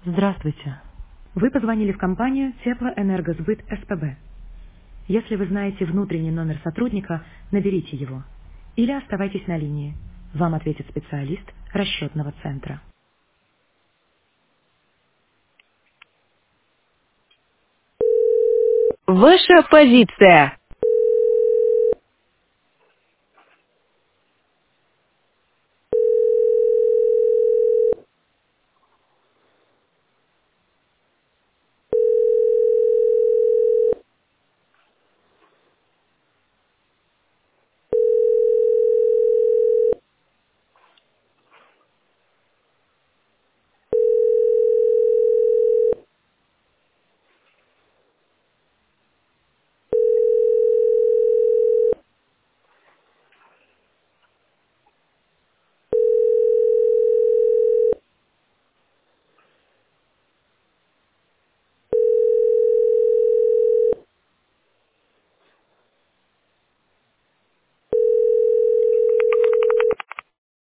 Здравствуйте. Вы позвонили в компанию Теплоэнергосбыт СПБ. Если вы знаете внутренний номер сотрудника, наберите его. Или оставайтесь на линии. Вам ответит специалист расчетного центра. Ваша позиция.